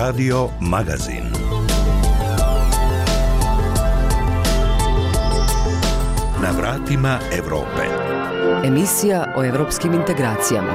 Radio Magazin. Na vratima Evrope. Emisija o evropskim integracijama.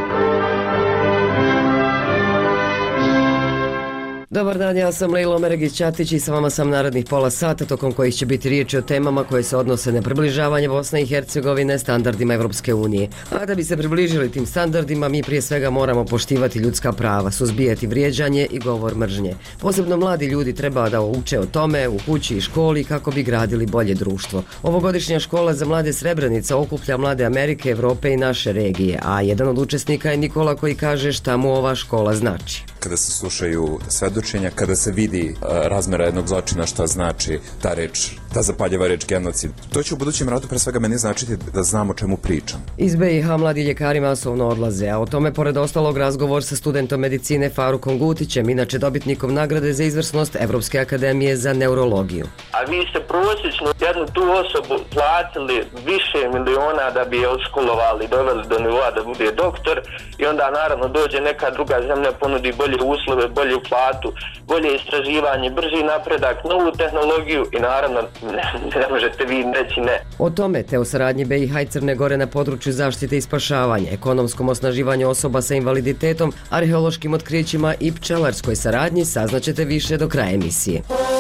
Dobar dan, ja sam Lejla Omeregić-Ćatić i sa vama sam narednih pola sata, tokom kojih će biti riječi o temama koje se odnose na približavanje Bosne i Hercegovine standardima Evropske unije. A da bi se približili tim standardima, mi prije svega moramo poštivati ljudska prava, suzbijati vrijeđanje i govor mržnje. Posebno mladi ljudi treba da uče o tome u kući i školi kako bi gradili bolje društvo. Ovogodišnja škola za mlade Srebrenica okuplja mlade Amerike, Evrope i naše regije, a jedan od učesnika je Nikola koji kaže šta mu ova škola znači. Kada se slušaju svedočenja, kada se vidi razmera jednog zločina, šta znači ta reč, ta zapaljiva reč genocid. To će u budućem radu pre svega meni značiti da znam o čemu pričam. Iz BiH mladi ljekari masovno odlaze, a o tome pored ostalog razgovor sa studentom medicine Farukom Gutićem, inače dobitnikom nagrade za izvrsnost Evropske akademije za neurologiju. A vi ste prosječno jednu tu osobu platili više miliona da bi je odškolovali, doveli do nivoa da bude doktor i onda naravno dođe neka druga zemlja, ponudi bolje uslove, bolju platu, bolje istraživanje, brži napredak, novu tehnologiju i naravno ne možete vi reći ne. O tome te o saradnji BiH i Crne Gore na području zaštite i spašavanja, ekonomskom osnaživanju osoba sa invaliditetom, arheološkim otkrićima i pčelarskoj saradnji saznaćete više do kraja emisije.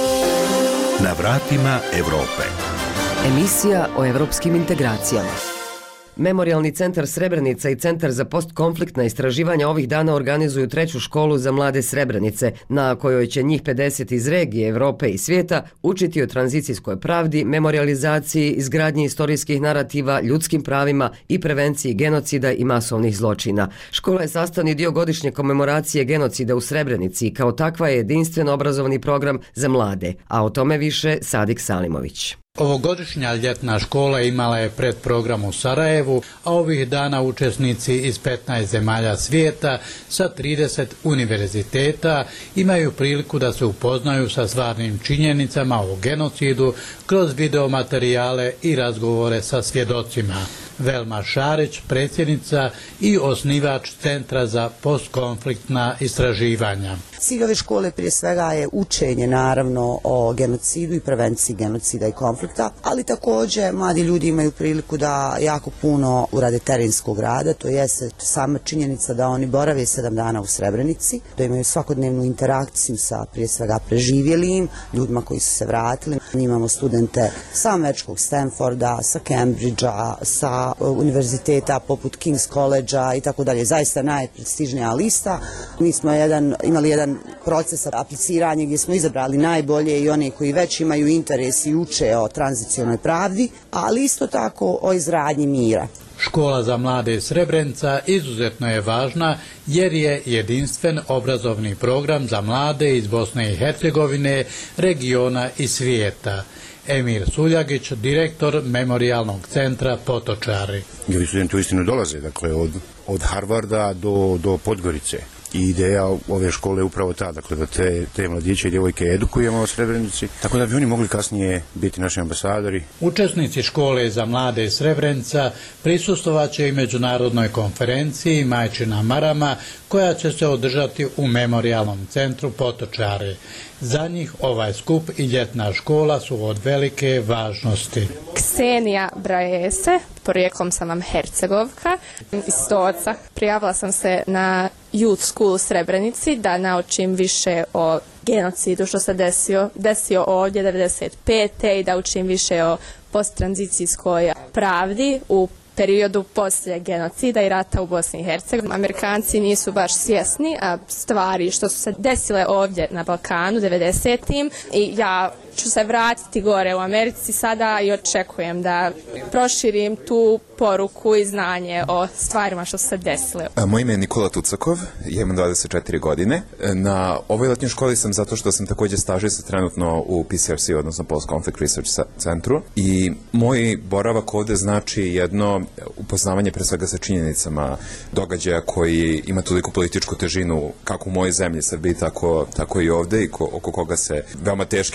Na vratima Evrope. Emisija o evropskim integracijama. Memorijalni centar Srebrenica i Centar za postkonfliktna istraživanja ovih dana organizuju treću školu za mlade Srebrenice, na kojoj će njih 50 iz regije, Evrope i svijeta učiti o tranzicijskoj pravdi, memorializaciji, izgradnji istorijskih narativa, ljudskim pravima i prevenciji genocida i masovnih zločina. Škola je sastavni dio godišnje komemoracije genocida u Srebrenici i kao takva je jedinstven obrazovni program za mlade, a o tome više Sadik Salimović. Ovogodišnja ljetna škola imala je predprogram u Sarajevu, a ovih dana učesnici iz 15 zemalja svijeta sa 30 univerziteta imaju priliku da se upoznaju sa stvarnim činjenicama o genocidu kroz videomaterijale i razgovore sa svjedocima. Velma Šarić, predsjednica i osnivač Centra za postkonfliktna istraživanja. Cilj ove škole prije svega je učenje naravno o genocidu i prevenciji genocida i konflikta, ali također mladi ljudi imaju priliku da jako puno urade terenskog rada, to jeste sama činjenica da oni borave 7 dana u Srebrenici, da imaju svakodnevnu interakciju sa prije svega preživjelim, ljudima koji su se vratili. Imamo studente sa američkog Stanforda, sa Cambridgea, sa univerziteta poput King's College-a i tako dalje, zaista najprestižnija lista. Mi smo imali jedan proces apliciranja gdje smo izabrali najbolje i one koji već imaju interes i uče o tranzicionoj pravdi, ali isto tako o izgradnji mira. Škola za mlade Srebrenica izuzetno je važna jer je jedinstven obrazovni program za mlade iz Bosne i Hercegovine, regiona i svijeta. Emir Suljagić, direktor Memorijalnog centra Potočari. Ovi studenti uistinu dolaze, dakle, od Harvarda do Podgorice. I ideja ove škole je upravo ta, dakle, da te mladiće i djevojke edukujemo u Srebrenici, tako da bi oni mogli kasnije biti naši ambasadori. Učesnici škole za mlade Srebrenica prisustvovaće i međunarodnoj konferenciji Majčina Marama, koja će se održati u Memorijalnom centru Potočari. Za njih ovaj skup i ljetna škola su od velike važnosti. Ksenija Brajese, porijeklom sam vam Hercegovka, iz Stoca. Prijavila sam se na Youth School u Srebrenici da naučim više o genocidu što se desio ovdje 1995. i da učim više o posttranzicijskoj pravdi u periodu poslije genocida i rata u Bosni i Hercegovini. Amerikanci nisu baš svjesni stvari što su se desile ovdje na Balkanu 90-im i ja ću se vratiti gore u Americi sada i očekujem da proširim tu poruku i znanje o stvarima što su se desile. Moje ime je Nikola Tucakov, imam 24 godine. Na ovoj letnjoj školi sam zato što sam također stažista trenutno u PCRC, odnosno Post Conflict Research centru, i moj boravak ovdje znači jedno upoznavanje pre svega sa činjenicama događaja koji ima toliko političku težinu kako u mojoj zemlji Srbiji, tako i ovdje i oko koga se veoma teške političke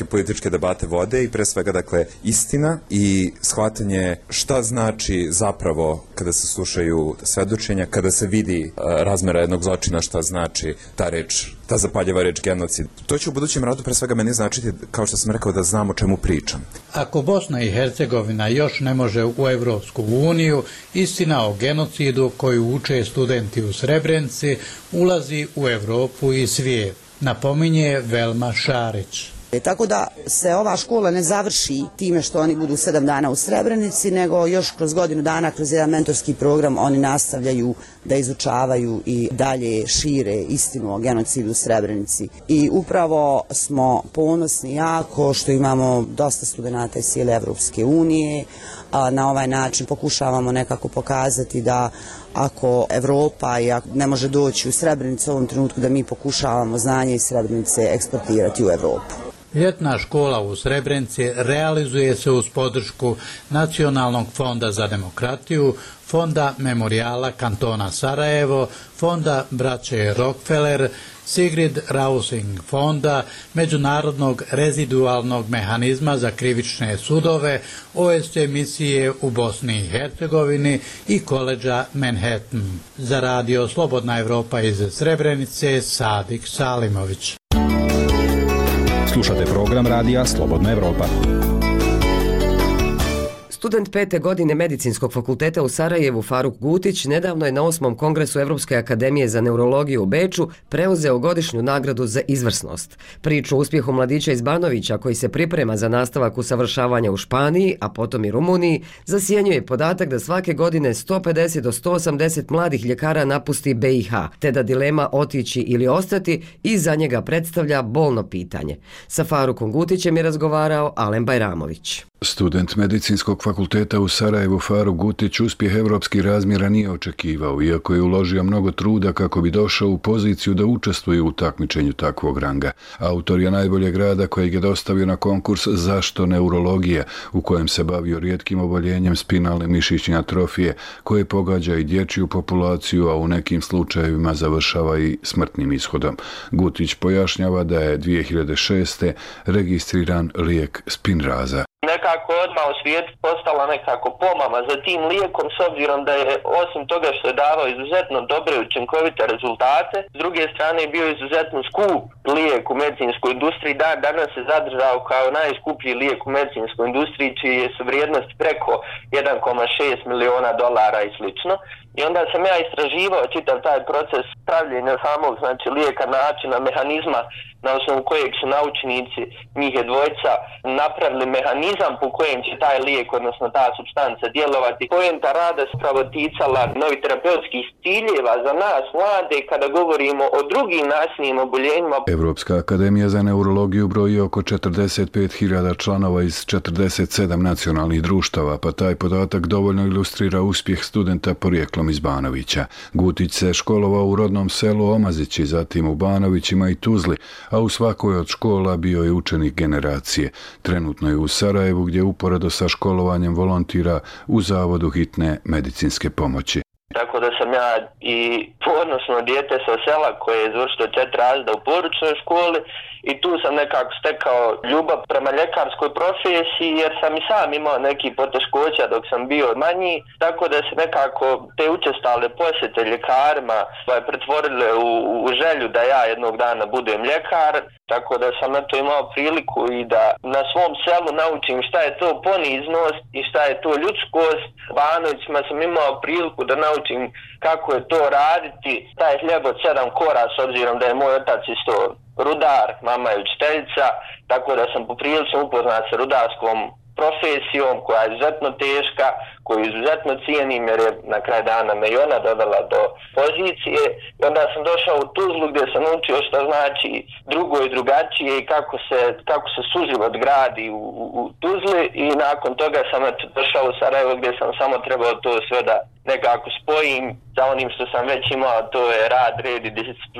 političke debate vode i pre svega dakle istina i shvatanje šta znači zapravo kada se slušaju svedočenja, kada se vidi razmera jednog zločina, šta znači ta reč, ta zapaljiva reč genocid. To će u budućem radu pre svega meni značiti, kao što sam rekao, da znam o čemu pričam. Ako Bosna i Hercegovina još ne može u Evropsku uniju, istina o genocidu koju uče studenti u Srebrenici ulazi u Evropu i svijet, napominje Velma Šarić. Tako da se ova škola ne završi time što oni budu 7 dana u Srebrenici, nego još kroz godinu dana, kroz jedan mentorski program, oni nastavljaju da izučavaju i dalje šire istinu o genocidu u Srebrenici. I upravo smo ponosni jako što imamo dosta studenata iz cijele Evropske unije. Na ovaj način pokušavamo nekako pokazati da ako Evropa ne može doći u Srebrenicu u ovom trenutku, da mi pokušavamo znanje iz Srebrenice eksportirati u Evropu. Ljetna škola u Srebrenici realizuje se uz podršku Nacionalnog fonda za demokratiju, Fonda memorijala kantona Sarajevo, Fonda braće Rockefeller, Sigrid Rausing fonda, Međunarodnog rezidualnog mehanizma za krivične sudove, OSC misije u Bosni i Hercegovini i koledža Manhattan. Za radio Slobodna Evropa iz Srebrenice, Sadik Salimović. Slušate program radija Slobodna Evropa. Student 5. godine Medicinskog fakulteta u Sarajevu Faruk Gutić nedavno je na 8. kongresu Evropske akademije za neurologiju u Beču preuzeo godišnju nagradu za izvrsnost. Priču o uspjehu mladića iz Banovića koji se priprema za nastavak usavršavanja u Španiji, a potom i Rumuniji, zasjenjuje podatak da svake godine 150 do 180 mladih ljekara napusti BiH, te da dilema otići ili ostati i za njega predstavlja bolno pitanje. Sa Farukom Gutićem je razgovarao Alen Bajramović. Student Medicinskog fakulteta u Sarajevu Faruk Gutić uspjeh evropskih razmjera nije očekivao, iako je uložio mnogo truda kako bi došao u poziciju da učestvuje u takmičenju takvog ranga. Autor je najboljeg rada kojeg je dostavio na konkurs Zašto neurologija, u kojem se bavio rijetkim oboljenjem spinalne mišićne atrofije, koje pogađa i dječju populaciju, a u nekim slučajevima završava i smrtnim ishodom. Gutić pojašnjava da je 2006. registriran lijek Spinraza. Nekako odmah u svijetu postala nekako pomama za tim lijekom, s obzirom da je osim toga što je davao izuzetno dobre i učinkovite rezultate, s druge strane je bio izuzetno skup lijek u medicinskoj industriji, danas se zadržao kao najskuplji lijek u medicinskoj industriji, čije su vrijednosti preko 1,6 miliona dolara i slično. I onda sam ja istraživao čitav taj proces pravljenja samog lijeka, načina, mehanizma na osnovu kojeg su naučnici, njih je dvojica, napravili mehanizam po kojem će taj lijek, odnosno ta supstanca djelovati. Poenta rada se pravo ticala novih terapeutskih ciljeva za nas mlade kada govorimo o drugim nasilnim oboljenjima. Evropska akademija za neurologiju broji oko 45.000 članova iz 47 nacionalnih društava, pa taj podatak dovoljno ilustrira uspjeh studenta porijeklom iz Banovića. Gutić se školovao u rodnom selu Omazići, zatim u Banovićima i Tuzli, a u svakoj od škola bio je učenik generacije. Trenutno je u Sarajevu gdje uporedo sa školovanjem volontira u Zavodu hitne medicinske pomoći. Tako da sam ja i ponosno dijete sa sela koje je završilo 4 razreda u poručnoj školi i tu sam nekako stekao ljubav prema ljekarskoj profesiji jer sam i sam imao neki poteškoća dok sam bio manji, tako da se nekako te učestale posjete ljekarima pretvorile u želju da ja jednog dana budem ljekar, tako da sam eto imao priliku i da na svom selu naučim šta je to poniznost i šta je to ljudskost. Banovićima sam imao priliku da naučim kako je to raditi, taj hljeb od 7 kora, s obzirom da je moj otac isto rudar, mama je učiteljica, tako da sam poprilično upoznat sa rudarskom profesijom koja je izuzetno teška, koju izuzetno cijenim jer je na kraj dana me i ona dovela do pozicije. I onda sam došao u Tuzlu gdje sam naučio što znači drugo i drugačije i kako se suživot gradi u Tuzli i nakon toga sam došao u Sarajevo gdje sam samo trebao to sve da nekako spojim sa onim što sam već imao, to je rad, red i disciplina. Od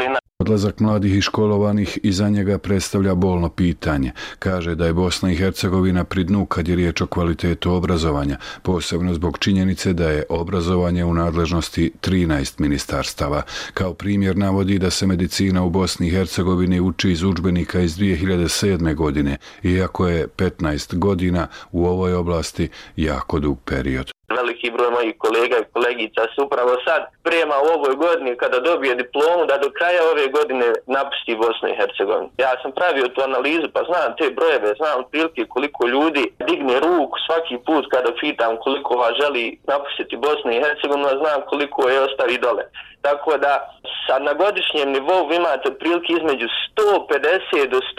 odlazak mladih i školovanih iza njega predstavlja bolno pitanje. Kaže da je Bosna i Hercegovina pri dnu kad je riječ o kvalitetu obrazovanja, posebno zbog činjenice da je obrazovanje u nadležnosti 13 ministarstava. Kao primjer navodi da se medicina u Bosni i Hercegovini uči iz udžbenika iz 2007. godine, iako je 15 godina u ovoj oblasti jako dug period. Veliki broj mojih kolega i kolegica se upravo sad sprema u ovoj godini kada dobije diplomu da do kraja ove godine napusti Bosnu i Hercegovinu. Ja sam pravio tu analizu pa znam te brojeve, znam otprilike koliko ljudi digne ruku svaki put kada pitam koliko vas želi napustiti Bosnu i Hercegovinu, a znam koliko je ostavi dole. Tako da sad na godišnjem nivou imate otprilike između 150 do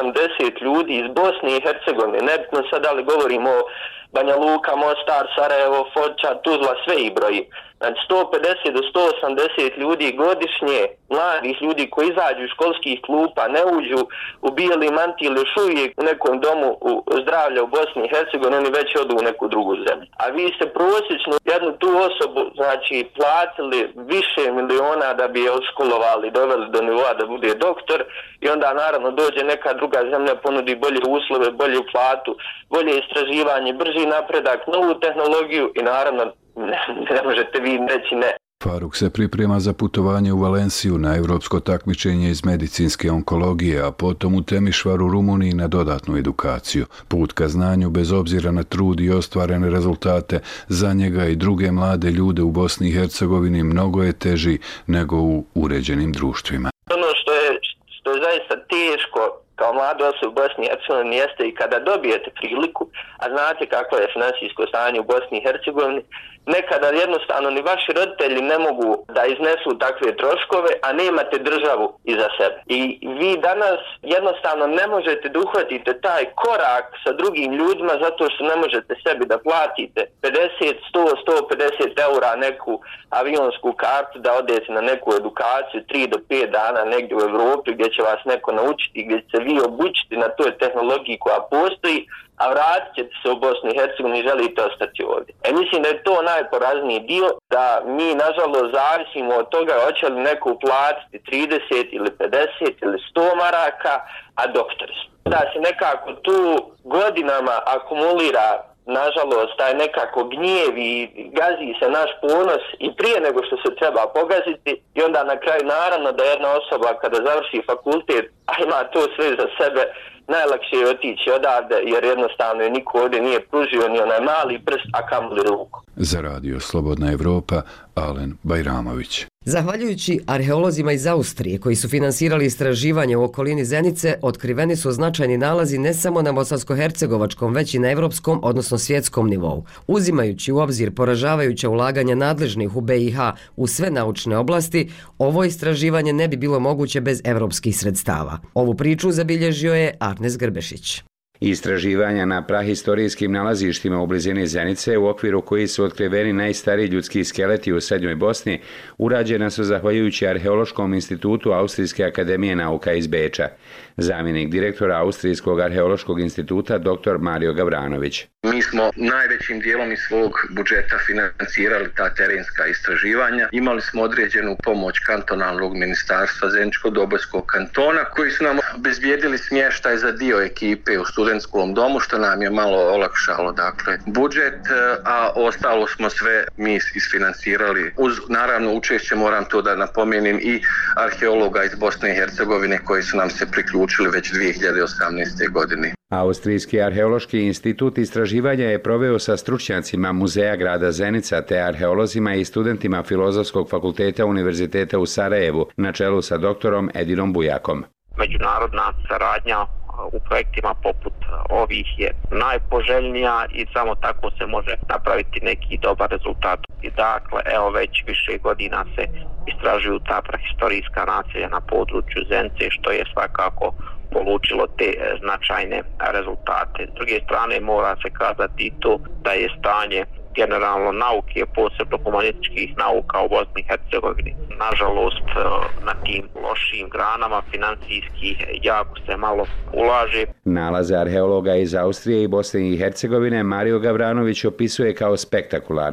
180 ljudi iz Bosne i Hercegovine. Nebitno sad da li govorimo o Banja Luka, Mostar, Sarajevo, Foča, Tuzla, sve ih broji. Znači 150 do 180 ljudi godišnje, mladih ljudi koji izađu iz školskih klupa, ne uđu u bijeli mantil još uvijek u nekom domu zdravlja u Bosni i Hercegovini, oni već odu u neku drugu zemlju. A vi ste prosječno jednu tu osobu, znači, platili više miliona da bi je odškolovali, doveli do nivoa da bude doktor i onda naravno dođe neka druga zemlja, ponudi bolje uslove, bolju platu, bolje istraživanje, brži napredak, novu tehnologiju i naravno ne možete vi reći ne. Faruk se priprema za putovanje u Valenciju na evropsko takmičenje iz medicinske onkologije, a potom u Temišvar u Rumuniji na dodatnu edukaciju. Put ka znanju, bez obzira na trud i ostvarene rezultate, za njega i druge mlade ljude u Bosni i Hercegovini mnogo je teži nego u uređenim društvima. Ono što je zaista teško kao mlada osoba u Bosni i Hercegovini jeste i kada dobijete priliku, a znate kakvo je financijsko stanje u Bosni i Hercegovini, nekada jednostavno ni vaši roditelji ne mogu da iznesu takve troškove, a nemate državu iza sebe. I vi danas jednostavno ne možete da uhvatite taj korak sa drugim ljudima zato što ne možete sebi da platite 50, 100, 150 eura neku avionsku kartu da odete na neku edukaciju 3 do 5 dana negdje u Evropi gdje će vas neko naučiti, gdje će se vi obučiti na toj tehnologiji koja postoji, a vratit ćete se u Bosnu i Hercegovini i želite ostati ovdje. Mislim da je to najporazniji dio, da mi nažalost zavisimo od toga hoće li neko uplatiti 30 ili 50 ili 100 maraka, a doktori smo. Da se nekako tu godinama akumulira nažalost taj nekako gnjev i gazi se naš ponos i prije nego što se treba pogaziti i onda na kraju naravno da jedna osoba kada završi fakultet, a ima to sve za sebe, najlakše je otići odavde jer jednostavno je niko ovdje nije pružio ni onaj mali prst, a kamoli ruku. Za radio Slobodna Evropa, Alen Bajramović. Zahvaljujući arheolozima iz Austrije koji su finansirali istraživanje u okolini Zenice, otkriveni su značajni nalazi ne samo na bosansko-hercegovačkom, već i na evropskom, odnosno svjetskom nivou. Uzimajući u obzir poražavajuća ulaganja nadležnih u BiH u sve naučne oblasti, ovo istraživanje ne bi bilo moguće bez evropskih sredstava. Ovu priču zabilježio je Arnes Grbešić. Istraživanja na prahistorijskim nalazištima u blizini Zenice, u okviru koji su otkriveni najstariji ljudski skeleti u Srednjoj Bosni, urađena su zahvaljujući Arheološkom institutu Austrijske akademije nauka iz Beča. Zamjenik direktora Austrijskog arheološkog instituta dr. Mario Gavranović. Mi smo najvećim dijelom iz svog budžeta financirali ta terenska istraživanja. Imali smo određenu pomoć kantonalnog ministarstva Zeničko-Dobojskog kantona koji su nam obezbijedili smještaj za dio ekipe u studentskom domu, što nam je malo olakšalo budžet, a ostalo smo sve mi isfinansirali. Uz naravno učešće, moram to da napomenem, i arheologa iz Bosne i Hercegovine koji su nam se priključili već 2018. godine. Austrijski arheološki institut istraživanja je proveo sa stručnjacima Muzeja grada Zenica te arheolozima i studentima Filozofskog fakulteta Univerziteta u Sarajevu na čelu sa doktorom Edinom Bujakom. Međunarodna saradnja u projektima poput ovih je najpoželjnija i samo tako se može napraviti neki dobar rezultat. I dakle, evo već više godina se istražuju ta prahistorijska naselja na području Zenice, što je svakako polučilo te značajne rezultate. S druge strane mora se kazati i to da je stanje generalno nauke, posebno humanističkih nauka u Bosni i Hercegovini. Nažalost, na tim lošim granama financijski jako se malo ulaže. Nalaze arheologa iz Austrije i Bosne i Hercegovine Mario Gavranović opisuje kao spektakularne.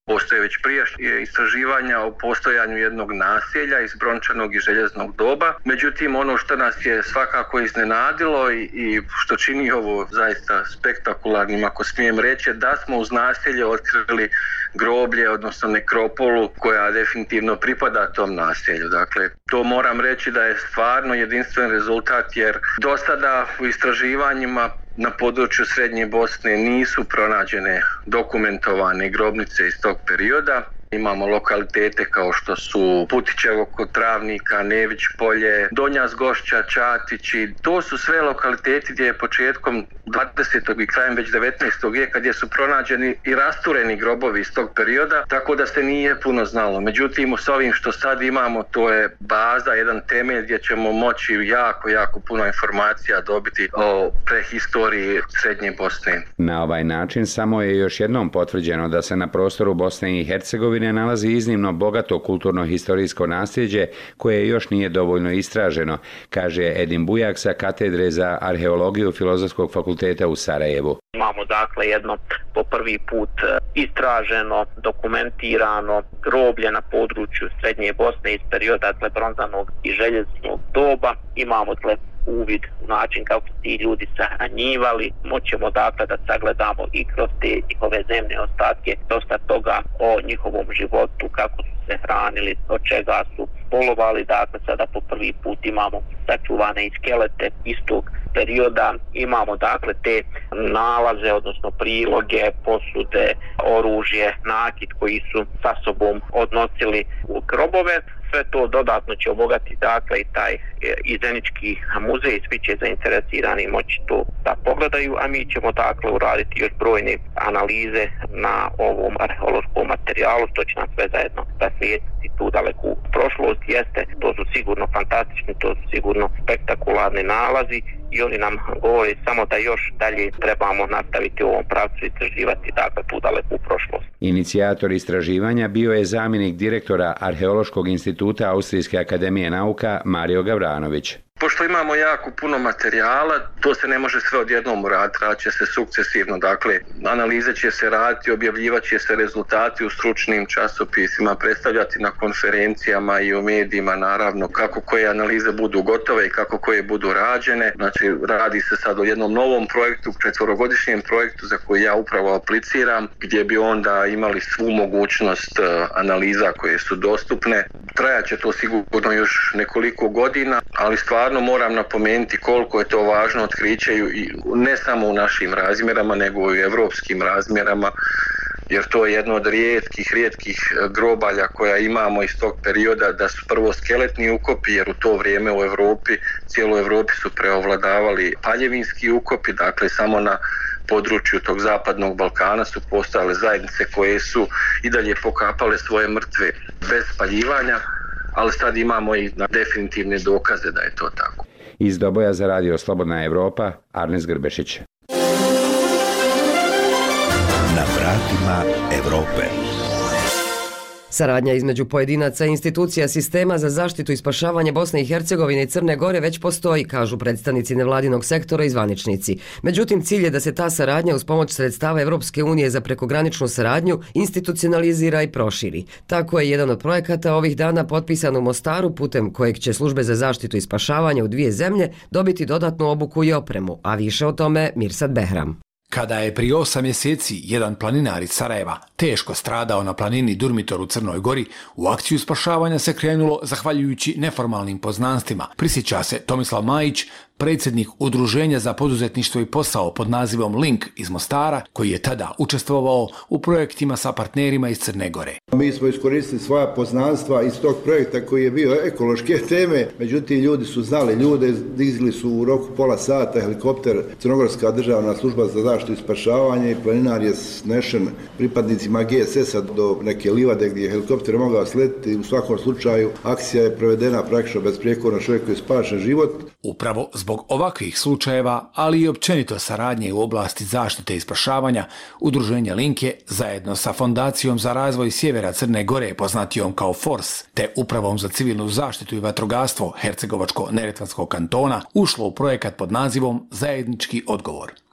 Postoje već prijašnje istraživanja o postojanju jednog naselja iz brončanog i željeznog doba. Međutim, ono što nas je svakako iznenadilo i što čini ovo zaista spektakularnim, ako smijem reći, da smo uz naselje otkrili groblje, odnosno nekropolu koja definitivno pripada tom naselju. Dakle, to moram reći da je stvarno jedinstven rezultat, jer do sada u istraživanjima na području Srednje Bosne nisu pronađene dokumentovane grobnice iz tog perioda. Imamo lokalitete kao što su Putićevo kod Travnika, Nević polje, Donja Zgošća, Čatići. To su sve lokaliteti gdje je početkom 20. i krajem već 19. vijeka gdje su pronađeni i rastureni grobovi iz tog perioda, tako da se nije puno znalo. Međutim, s ovim što sad imamo, to je baza, jedan temelj gdje ćemo moći jako puno informacija dobiti o prehistoriji Srednje Bosne. Na ovaj način samo je još jednom potvrđeno da se na prostoru Bosne i Hercegovine nalazi iznimno bogato kulturno-historijsko nasljeđe koje još nije dovoljno istraženo, kaže Edin Bujak sa katedre za arheologiju Filozofskog fakulteta u Sarajevu. Imamo dakle jedno po prvi put istraženo, dokumentirano groblje na području Srednje Bosne iz perioda bronzanog i željeznog doba. Imamo uvid u način kako ti ljudi sahranjivali. Moćemo dakle da sagledamo i kroz te njihove zemne ostatke dosta toga o njihovom životu, kako su se hranili, od čega su polovali. Dakle, sada po prvi put imamo sačuvane i skelete istog perioda. Imamo dakle te nalaze, odnosno priloge, posude, oružje, nakit koji su sa sobom odnosili u grobove. Sve to dodatno će obogatiti dakle i taj Zenički muzej, svi će zainteresirani moći to da pogledaju, a mi ćemo dakle uraditi još brojne analize na ovom arheološkom materijalu, što će nam sve zajedno rasvijetliti tu daleku prošlost. To su sigurno fantastični, to su sigurno spektakularni nalazi i oni nam govore samo da još dalje trebamo nastaviti u ovom pravcu istraživati dakle tu daleku prošlost. Inicijator istraživanja bio je zamjenik direktora Arheološkog instituta Austrijske akademije nauka Mario Gavranović. Pošto imamo jako puno materijala, to se ne može sve odjednom uraditi, radit će se sukcesivno, dakle analize će se raditi, objavljivat će se rezultati u stručnim časopisima, predstavljati na konferencijama i u medijima, naravno kako koje analize budu gotove i kako koje budu rađene. Znači radi se sad o jednom novom projektu, 4-godišnjem projektu za koji ja upravo apliciram, gdje bi onda imali svu mogućnost analiza koje su dostupne. Trajat će to sigurno još nekoliko godina, ali stvarno moram napomenuti koliko je to važno otkriće i ne samo u našim razmjerama, nego i u evropskim razmjerama, jer to je jedno od rijetkih grobalja koja imamo iz tog perioda, da su prvo skeletni ukopi, jer u to vrijeme u Europi, cijeloj Europi su preovladavali paljevinski ukopi, dakle samo na području tog zapadnog Balkana su postojale zajednice koje su i dalje pokapale svoje mrtve bez spaljivanja, ali sad imamo i definitivne dokaze da je to tako. Iz Doboja za Radio Slobodna Evropa, Arnes Grbešić. Na vratima Evrope. Saradnja između pojedinaca i institucija sistema za zaštitu i spašavanje Bosne i Hercegovine i Crne Gore već postoji, kažu predstavnici nevladinog sektora i zvaničnici. Međutim, cilj je da se ta saradnja uz pomoć sredstava Evropske unije za prekograničnu saradnju institucionalizira i proširi. Tako je jedan od projekata ovih dana potpisan u Mostaru, putem kojeg će službe za zaštitu i spašavanje u dvije zemlje dobiti dodatnu obuku i opremu, a više o tome Mirsad Behram. Kada je prije 8 mjeseci jedan planinar iz Sarajeva teško stradao na planini Durmitor u Crnoj Gori, u akciju spašavanja se krenulo zahvaljujući neformalnim poznanstvima. Prisjeća se Tomislav Majić, predsjednik Udruženja za poduzetništvo i posao pod nazivom Link iz Mostara, koji je tada učestvovao u projektima sa partnerima iz Crne Gore. Mi smo iskoristili svoja poznanstva iz tog projekta koji je bio ekološke teme, međutim ljudi su znali ljude, dizili su u roku pola sata helikopter Crnogorska državna služba za zaštitu i spašavanje i planinar je snešen pripadnicima GSS-a do neke livade gdje je helikopter mogao sletiti. U svakom slučaju akcija je provedena praktično besprijekorno, čovjeku je spašen život. Upravo zbog ovakvih slučajeva, ali i općenito saradnje u oblasti zaštite i spašavanja, Udruženje Link je zajedno sa Fondacijom za razvoj sjevera Crne Gore, poznatijom kao FORS, te Upravom za civilnu zaštitu i vatrogastvo Hercegovačko-Neretvanskog kantona, ušlo u projekat pod nazivom Zajednički odgovor.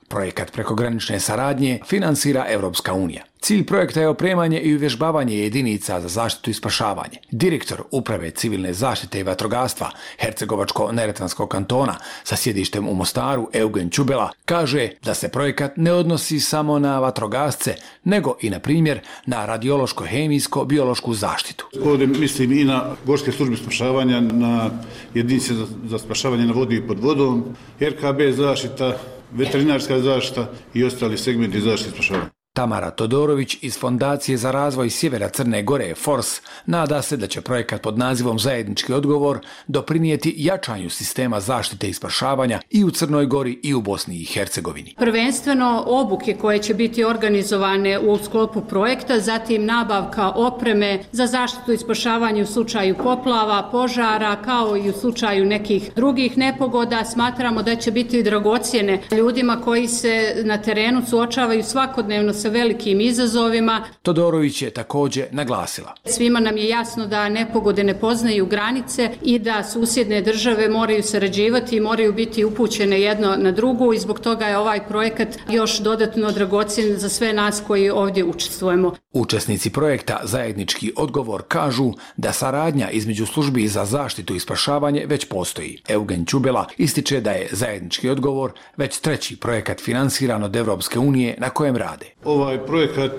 Projekat prekogranične saradnje finansira Evropska unija. Cilj projekta je opremanje i uvježbavanje jedinica za zaštitu i spašavanje. Direktor Uprave civilne zaštite i vatrogastva Hercegovačko-neretvanskog kantona sa sjedištem u Mostaru, Eugen Čubela, kaže da se projekat ne odnosi samo na vatrogasce, nego i, na primjer, na radiološko-hemijsko-biološku zaštitu. Ovdje mislim i na gorske službe spašavanja, na jedinice za spašavanje na vodi i pod vodom, RKB zaštita, veterinarska zaštita i ostali segmenti zaštite i spašavanja. Tamara Todorović iz Fondacije za razvoj Sjevera Crne Gore FORS nada se da će projekat pod nazivom Zajednički odgovor doprinijeti jačanju sistema zaštite i spašavanja i u Crnoj Gori i u Bosni i Hercegovini. Prvenstveno obuke koje će biti organizovane u sklopu projekta, zatim nabavka opreme za zaštitu i spašavanje u slučaju poplava, požara, kao i u slučaju nekih drugih nepogoda. Smatramo da će biti dragocjene ljudima koji se na terenu suočavaju svakodnevno sa velikim izazovima. Todorović je također naglasila. Svima nam je jasno da nepogode ne poznaju granice i da susjedne države moraju sarađivati i moraju biti upućene jedno na drugu i zbog toga je ovaj projekat još dodatno dragocjen za sve nas koji ovdje učestvujemo. Učesnici projekta Zajednički odgovor kažu da saradnja između službi za zaštitu i spašavanje već postoji. Eugen Čubela ističe da je Zajednički odgovor već treći projekat finansiran od Evropske unije na kojem rade. Ovaj projekat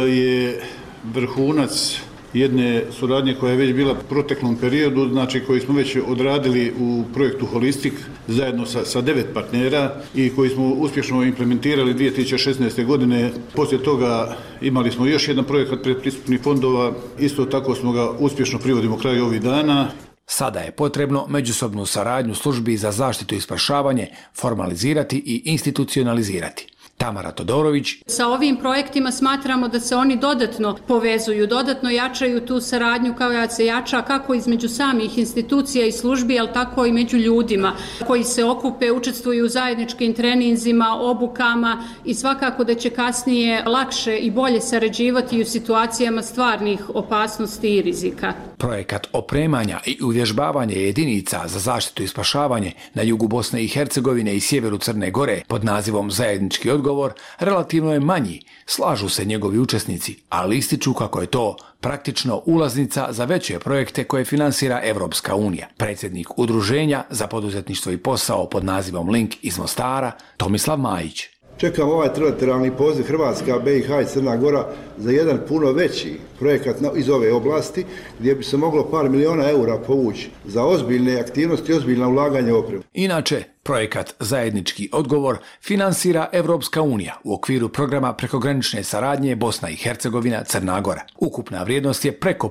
je vrhunac jedne suradnje koja je već bila u proteklom periodu, znači koji smo već odradili u projektu Holistic zajedno sa 9 partnera i koji smo uspješno implementirali 2016. godine. Poslije toga imali smo još jedan projekat predpristupnih fondova, isto tako smo ga uspješno privodimo kraju ovih dana. Sada je potrebno međusobnu saradnju službi za zaštitu i spašavanje formalizirati i institucionalizirati. Tamara Todorović. Sa ovim projektima smatramo da se oni dodatno povezuju, dodatno jačaju tu saradnju koja se jača kako između samih institucija i službi, ali tako i među ljudima koji se okupe, učestvuju u zajedničkim treninzima, obukama i svakako da će kasnije lakše i bolje sarađivati u situacijama stvarnih opasnosti i rizika. Projekat opremanja i uvježbavanja jedinica za zaštitu i spašavanje na jugu Bosne i Hercegovine i sjeveru Crne Gore pod nazivom Zajednički odgovor relativno je manji, slažu se njegovi učesnici, ali ističu kako je to praktično ulaznica za veće projekte koje finansira Evropska unija. Predsjednik Udruženja za poduzetništvo i posao pod nazivom Link iz Mostara, Tomislav Majić. Čekam ovaj trilateralni poziv Hrvatska, BiH i Crna Gora za jedan puno veći projekat iz ove oblasti gdje bi se moglo par miliona eura povući za ozbiljne aktivnosti i ozbiljna ulaganja u opremu. Inače, projekat Zajednički odgovor finansira Evropska unija u okviru programa prekogranične saradnje Bosna i Hercegovina Crna Gora. Ukupna vrijednost je preko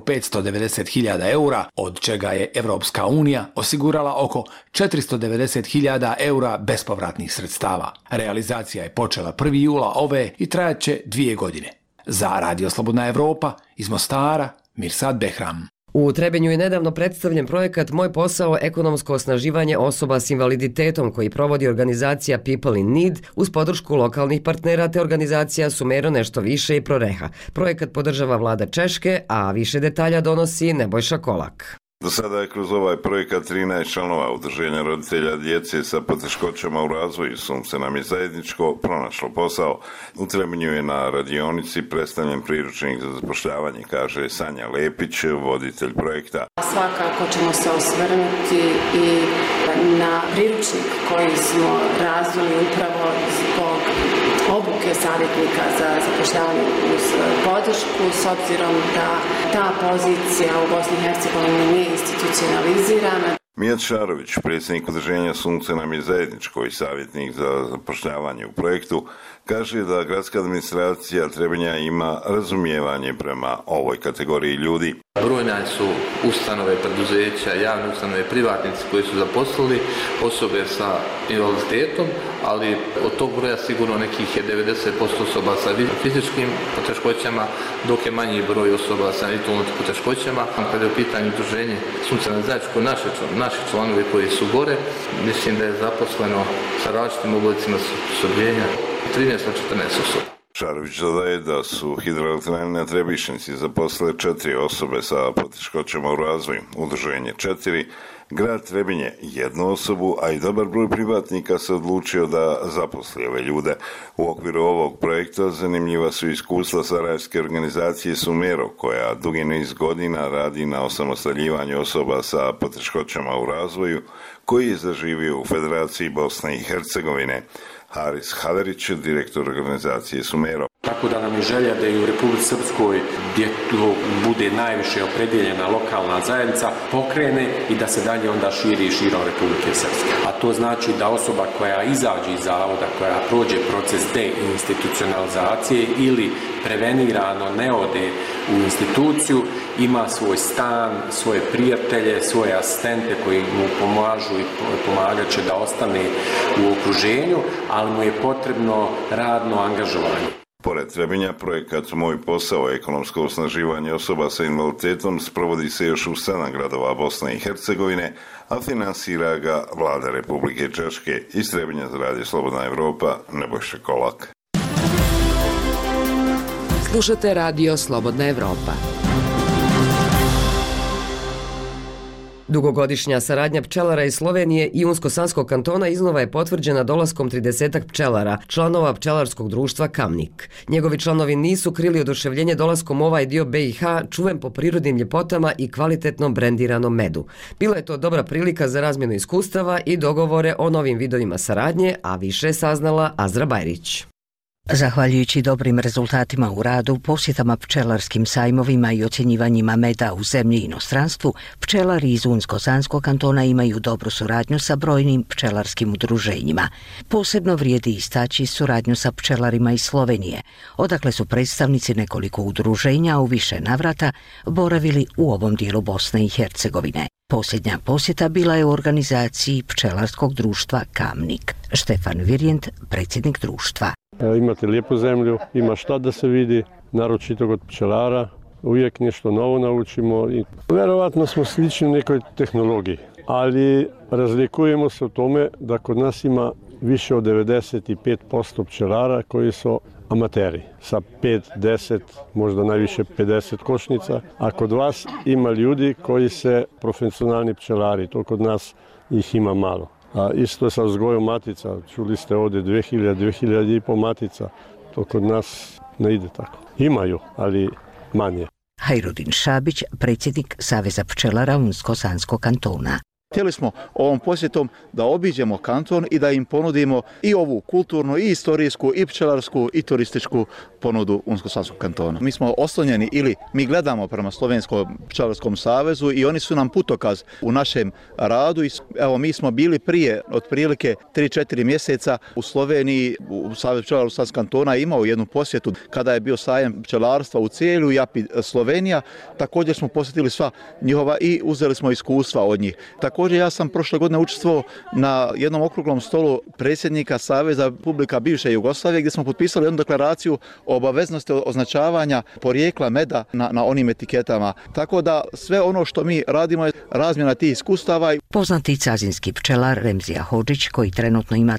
590.000 eura, od čega je Evropska unija osigurala oko 490.000 eura bespovratnih sredstava. Realizacija je počela 1. jula ove i trajaće 2 godine. Za Radio Slobodna Evropa iz Mostara, Mirsad Behram. U Trebinju je nedavno predstavljen projekat Moj posao – ekonomsko osnaživanje osoba s invaliditetom koji provodi organizacija People in Need uz podršku lokalnih partnera te organizacija Sumero nešto više i Proreha. Projekat podržava vlada Češke, a više detalja donosi Nebojša Kolak. Do sada je kroz ovaj projekat 13 članova udruženja roditelja djece sa poteškoćama u razvoju Sunce nam je zajedničko pronašlo posao. U Trebinju je na radionici predstavljen priručnik za zapošljavanje, kaže Sanja Lepić, voditelj projekta. Svakako ćemo se osvrnuti i na priručnik koji smo razvili upravo zbog obuke savjetnika za zapošljavanje uz podršku, s obzirom da ta pozicija u Bosni i Hercegovini nije institucionalizirana. Mijat Šarović, predsjednik udruženja Sunce nam je zajedničko i savjetnik za zapošljavanje u projektu, kaže da gradska administracija Trebinja ima razumijevanje prema ovoj kategoriji ljudi. Brojne su ustanove, preduzeća, javne ustanove, privatnici koji su zaposlili osobe sa invaliditetom, ali od tog broja sigurno nekih je 90% osoba sa fizičkim poteškoćama, dok je manji broj osoba sa intelektualnim poteškoćama. Kada je u pitanju udruženje Sunce nam je zajedničko, naši članovi koji su gore, mislim da je zaposleno sa različitim oblicima sudjeljenja 13 od 14 osoba. Čarović dodaje da su hidroelektrane na Trebišnjici zaposlile 4 osobe sa poteškoćama u razvoju, udruženje 4, grad Trebinje 1 osobu, a i dobar broj privatnika se odlučio da zaposli ove ljude. U okviru ovog projekta zanimljiva su iskustva sarajevske organizacije Sumero, koja dugi niz godina radi na osamostaljivanju osoba sa poteškoćama u razvoju, koji je zaživio u Federaciji Bosne i Hercegovine. Haris Haverić, direktor organizacije Sumero. Tako da nam je želja da i u Republici Srpskoj, gdje to bude najviše opredjeljena lokalna zajednica, pokrene i da se dalje onda širi širom Republike Srpske. A to znači da osoba koja izađe iz zavoda, koja prođe proces deinstitucionalizacije ili prevenirano ne ode u instituciju, ima svoj stan, svoje prijatelje, svoje asistente koji mu pomažu i pomagat će da ostane u okruženju, ali mu je potrebno radno angažovanje. Pored Trebinja, projekat Moj posao, ekonomsko osnaživanje osoba sa invaliditetom, sprovodi se još u 7 gradova Bosne i Hercegovine, a finansira ga Vlada Republike Češke. Iz Trebinja za Radio Slobodna Evropa, Nebojša Kolak. Slušate Radio Slobodna Evropa. Dugogodišnja saradnja pčelara iz Slovenije i Unsko-Sanskog kantona iznova je potvrđena dolaskom 30 pčelara, članova pčelarskog društva Kamnik. Njegovi članovi nisu krili oduševljenje dolaskom u ovaj dio BiH, čuven po prirodnim ljepotama i kvalitetnom brendiranom medu. Bila je to dobra prilika za razmjenu iskustava i dogovore o novim vidovima saradnje, a više je saznala Azra Bajrić. Zahvaljujući dobrim rezultatima u radu, posjetama pčelarskim sajmovima i ocjenjivanjima meda u zemlji i inostranstvu, pčelari iz Unsko-Sanskog kantona imaju dobru suradnju sa brojnim pčelarskim udruženjima. Posebno vrijedi istaći suradnju sa pčelarima iz Slovenije, odakle su predstavnici nekoliko udruženja u više navrata boravili u ovom dijelu Bosne i Hercegovine. Posljednja posjeta bila je u organizaciji pčelarskog društva Kamnik. Štefan Virjent, predsjednik društva. Imate lijepu zemlju, ima šta da se vidi, naročito kod pčelara. Uvijek nešto novo naučimo i vjerovatno smo slični u nekoj tehnologiji, ali razlikujemo se u tome da kod nas ima više od 95% pčelara koji su amateri sa 5, 10, možda najviše 50 košnica, a kod vas ima ljudi koji se profesionalni pčelari, to kod nas ih ima malo. A isto je sa uzgojom matica, čuli ste ovdje 2000 matica, to kod nas ne ide tako. Imaju, ali manje. Hajrudin Šabić, predsjednik Saveza pčelara Unsko-Sanskog kantona. Htjeli smo ovom posjetom da obiđemo kanton i da im ponudimo i ovu kulturnu, i istorijsku, i pčelarsku, i turističku ponudu Unsko-Sanskog kantona. Mi smo oslonjeni ili mi gledamo prema Slovenskom pčelarskom savezu i oni su nam putokaz u našem radu. Evo, mi smo bili prije otprilike 3-4 mjeseca u Sloveniji, u Savez pčelara Unsko-Sanskog kantona imao jednu posjetu kada je bio sajem pčelarstva u Celju i API Slovenija. Također smo posjetili sva njihova i uzeli smo iskustva od njih. Također ja sam prošle godine učestvovao na jednom okruglom stolu predsjednika Saveza Republika bivše Jugoslavije gdje smo potpisali jednu deklaraciju o obaveznosti označavanja porijekla meda na onim etiketama. Tako da sve ono što mi radimo je razmjena tih iskustava. Poznati cazinski pčelar Remzija Hodžić, koji trenutno ima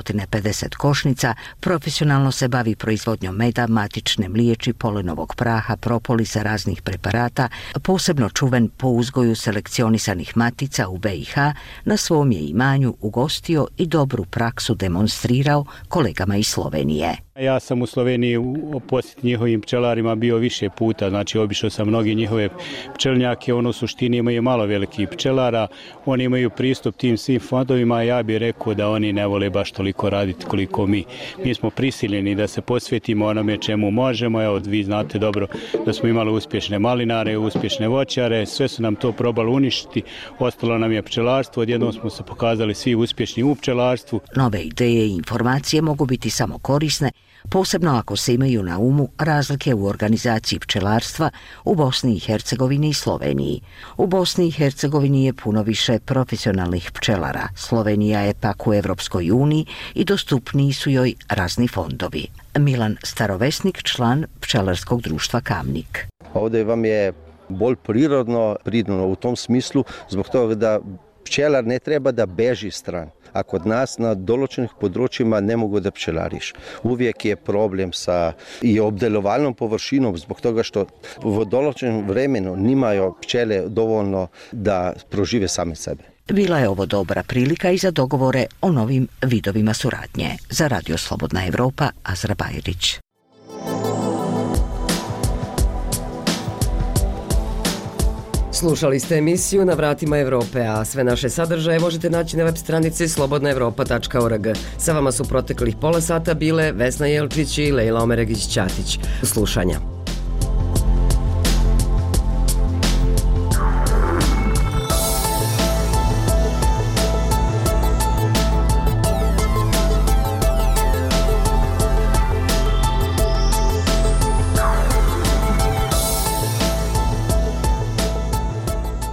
350 košnica, profesionalno se bavi proizvodnjom meda, matične mliječi, polenovog praha, propolisa, raznih preparata, posebno čuven po uzgoju selekcionisanih matica u BiH, na svom je imanju ugostio i dobru praksu demonstrirao kolegama iz Slovenije. Ja sam u Sloveniji u posjeti njihovim pčelarima bio više puta, znači obišao sam mnogi njihove pčelnjake, ono u suštini imaju malo velikih pčelara, oni imaju pristup tim svim fondovima, a ja bih rekao da oni ne vole baš toliko raditi koliko mi. Mi smo prisiljeni da se posvetimo onome čemu možemo, evo vi znate dobro da smo imali uspješne malinare, uspješne voćare, sve su nam to probali uništiti, ostalo nam je pčelarstvo, odjednom smo se pokazali svi uspješni u pčelarstvu. Nove ideje i informacije mogu biti samo korisne, posebno ako se imaju na umu razlike u organizaciji pčelarstva u Bosni i Hercegovini i Sloveniji. U Bosni i Hercegovini je puno više profesionalnih pčelara. Slovenija je pak u Evropskoj uniji i dostupniji su joj razni fondovi. Milan Starovesnik, član pčelarskog društva Kamnik. Ovdje vam je bolj prirodno u tom smislu, zbog toga da pčelar ne treba da beži stran. a kod nas na določenih področjima ne mogu da pčelariš. Uvijek je problem sa i obdelovalnom površinom zbog toga što v določenom vremenu nimaju pčele dovoljno da prožive same sebe. Bila je ovo dobra prilika i za dogovore o novim vidovima suradnje. Za Radio Slobodna Evropa, Azra Bajrić. Slušali ste emisiju Na vratima Evrope, a sve naše sadržaje možete naći na web stranici slobodnaevropa.org. Sa vama su proteklih pola sata bile Vesna Jelčić i Lejla Omeregić-Ćatić. Do slušanja.